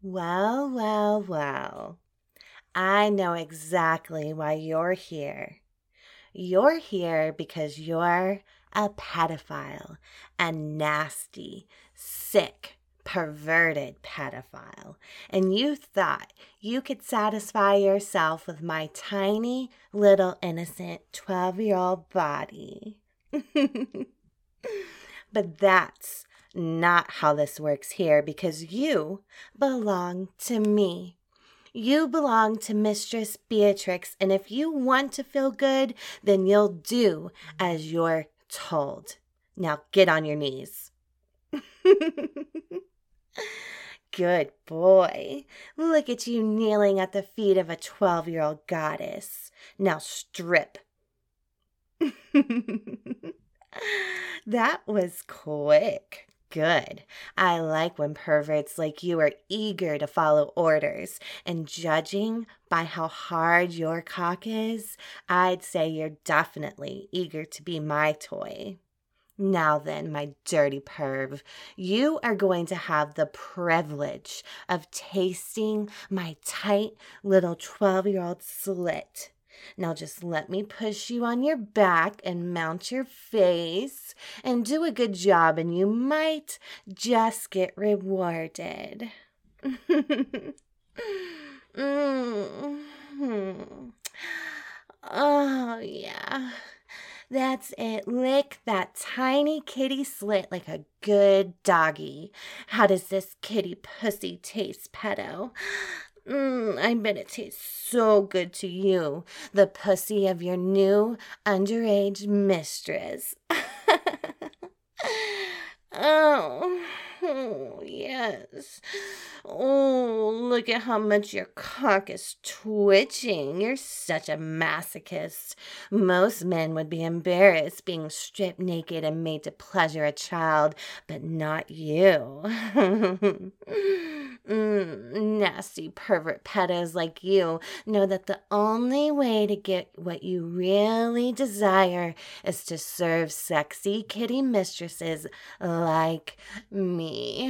Well, well, well. I know exactly why you're here. You're here because you're a pedophile, a nasty, sick, perverted pedophile. And you thought you could satisfy yourself with my tiny, little, innocent 12-year-old body. But that's not how this works here because you belong to me. You belong to Mistress Beatrix, and if you want to feel good, then you'll do as you're told. Now get on your knees. Good boy. Look at you kneeling at the feet of a 12-year-old goddess. Now strip. That was quick. Good. I like when perverts like you are eager to follow orders. And judging by how hard your cock is, I'd say you're definitely eager to be my toy. Now then, my dirty perv, you are going to have the privilege of tasting my tight little 12-year-old slit. Now just let me push you on your back and mount your face and do a good job, and you might just get rewarded. Oh, yeah. That's it. Lick that tiny kitty slit like a good doggy. How does this kitty pussy taste, pedo? I bet it tastes so good to you, the pussy of your new underage mistress. Oh, yes. Oh, look at how much your cock is twitching. You're such a masochist. Most men would be embarrassed being stripped naked and made to pleasure a child, but not you. Nasty pervert pedos like you know that the only way to get what you really desire is to serve sexy kitty mistresses like me.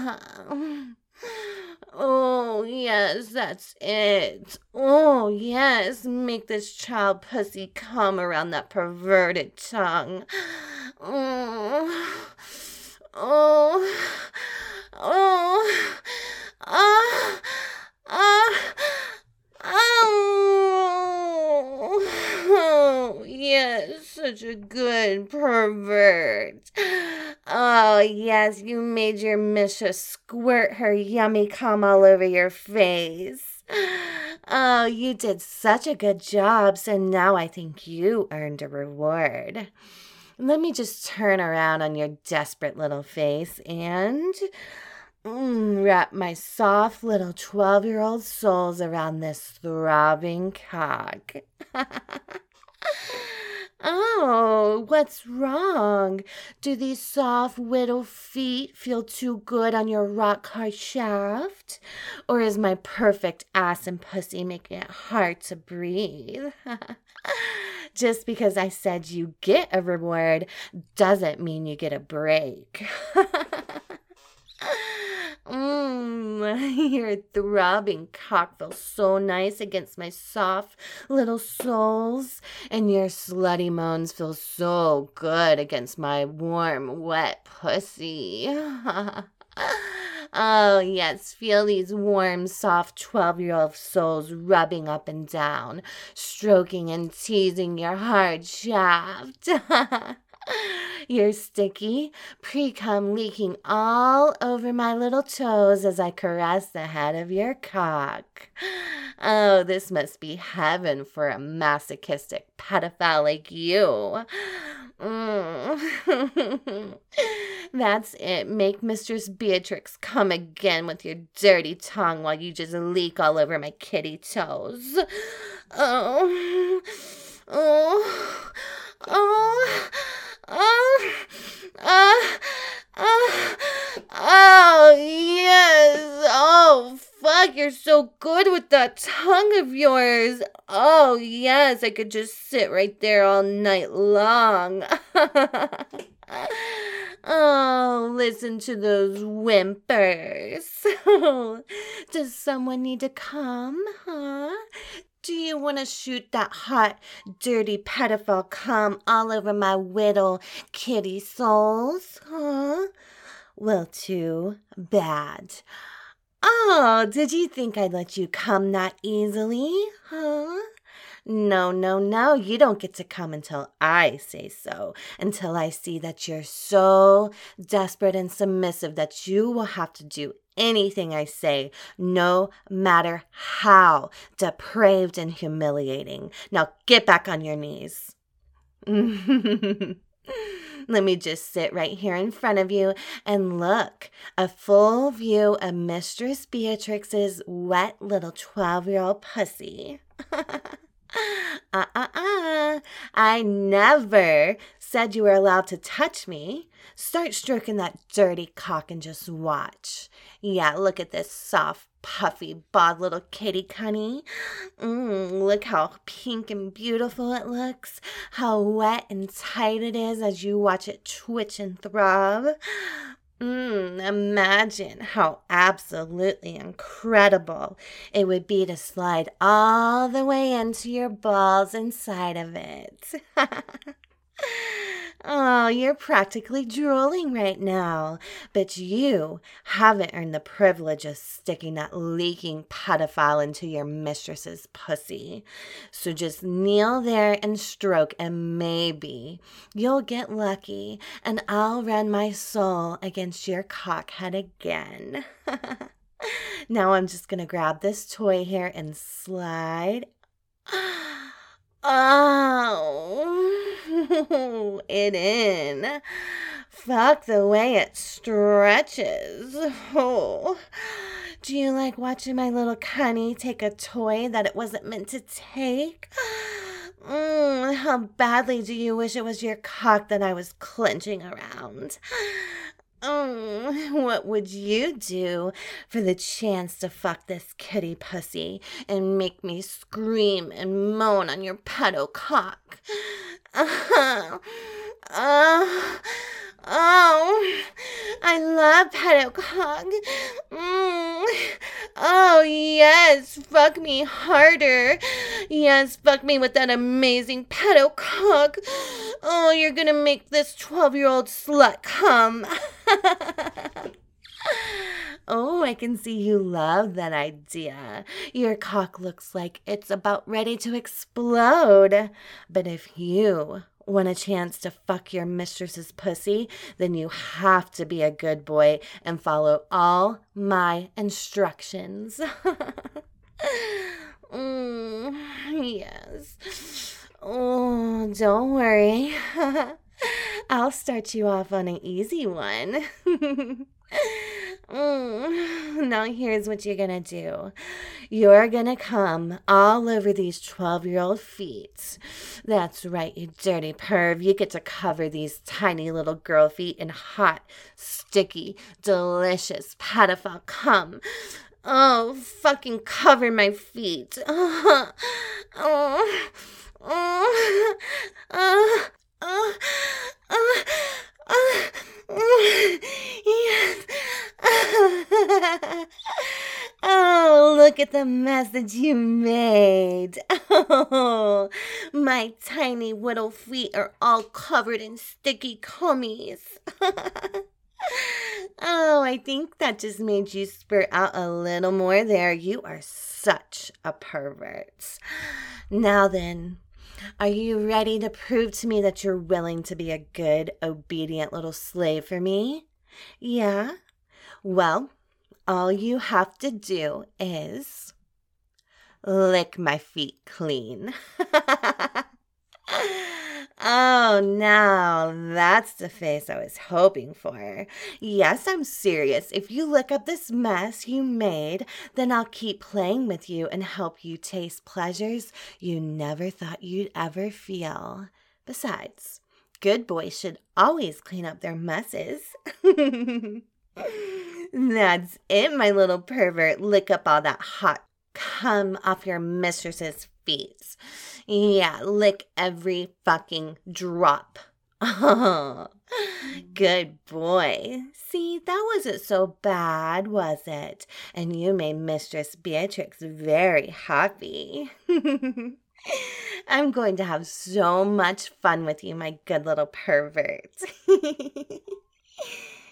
Oh, yes, that's it. Oh, yes, make this child pussy come around that perverted tongue. Oh, oh, oh, ah, ah, oh, yes, such a good pervert. Oh, yes, you made your mistress squirt her yummy cum all over your face. Oh, you did such a good job, so now I think you earned a reward. Let me just turn around on your desperate little face and wrap my soft little 12-year-old soles around this throbbing cock. Oh, what's wrong? Do these soft widow feet feel too good on your rock-hard shaft? Or is my perfect ass and pussy making it hard to breathe? Just because I said you get a reward doesn't mean you get a break. Your throbbing cock feels so nice against my soft little soles, and your slutty moans feel so good against my warm, wet pussy. Oh, yes, feel these warm, soft 12-year-old soles rubbing up and down, stroking and teasing your hard shaft. You're sticky, pre-cum leaking all over my little toes as I caress the head of your cock. Oh, this must be heaven for a masochistic pedophile like you. That's it. Make Mistress Beatrix come again with your dirty tongue while you just leak all over my kitty toes. Oh, oh, oh. Oh, yes. Oh, fuck, you're so good with that tongue of yours. Oh, yes, I could just sit right there all night long. Oh, listen to those whimpers. Does someone need to come, huh? Do you want to shoot that hot, dirty pedophile cum all over my little kitty souls, huh? Well, too bad. Oh, did you think I'd let you come that easily, huh? No, no, no, you don't get to come until I say so, until I see that you're so desperate and submissive that you will have to do anything I say, no matter how depraved and humiliating. Now get back on your knees. Let me just sit right here in front of you and look, a full view of Mistress Beatrix's wet little 12-year-old pussy. I never said you were allowed to touch me. Start stroking that dirty cock and just watch. Yeah, look at this soft, puffy, bald little kitty cunny. Look how pink and beautiful it looks. How wet and tight it is as you watch it twitch and throb. Imagine how absolutely incredible it would be to slide all the way into your balls inside of it. Oh, you're practically drooling right now, but you haven't earned the privilege of sticking that leaking pedophile into your mistress's pussy. So just kneel there and stroke, and maybe you'll get lucky, and I'll run my soul against your cockhead again. Now I'm just going to grab this toy here and slide. Oh, it in. Fuck the way it stretches. Oh. Do you like watching my little cunny take a toy that it wasn't meant to take? How badly do you wish it was your cock that I was clenching around? What would you do for the chance to fuck this kitty pussy and make me scream and moan on your pedo cock? Oh, I love pedo cock. Oh, yes, fuck me harder. Yes, fuck me with that amazing pedo cock. Oh, you're gonna make this 12-year-old slut come. Oh, I can see you love that idea. Your cock looks like it's about ready to explode. But if you want a chance to fuck your mistress's pussy, then you have to be a good boy and follow all my instructions. Yes. Oh, don't worry. I'll start you off on an easy one. Now here's what you're gonna do. You're gonna come all over these 12-year-old feet. That's right, you dirty perv. You get to cover these tiny little girl feet in hot, sticky, delicious pedophile cum. Oh, fucking cover my feet. Yes. Oh, look at the mess that you made. Oh, my tiny little feet are all covered in sticky cummies. Oh, I think that just made you spurt out a little more there. You are such a pervert. Now then, are you ready to prove to me that you're willing to be a good, obedient little slave for me? Yeah? Well, all you have to do is lick my feet clean. Oh, now that's the face I was hoping for. Yes, I'm serious. If you lick up this mess you made, then I'll keep playing with you and help you taste pleasures you never thought you'd ever feel. Besides, good boys should always clean up their messes. That's it, my little pervert. Lick up all that hot cum off your mistress's feet. Yeah, lick every fucking drop Oh, good boy. See, that wasn't so bad, was it? And you made Mistress Beatrix very happy. I'm going to have so much fun with you, my good little pervert.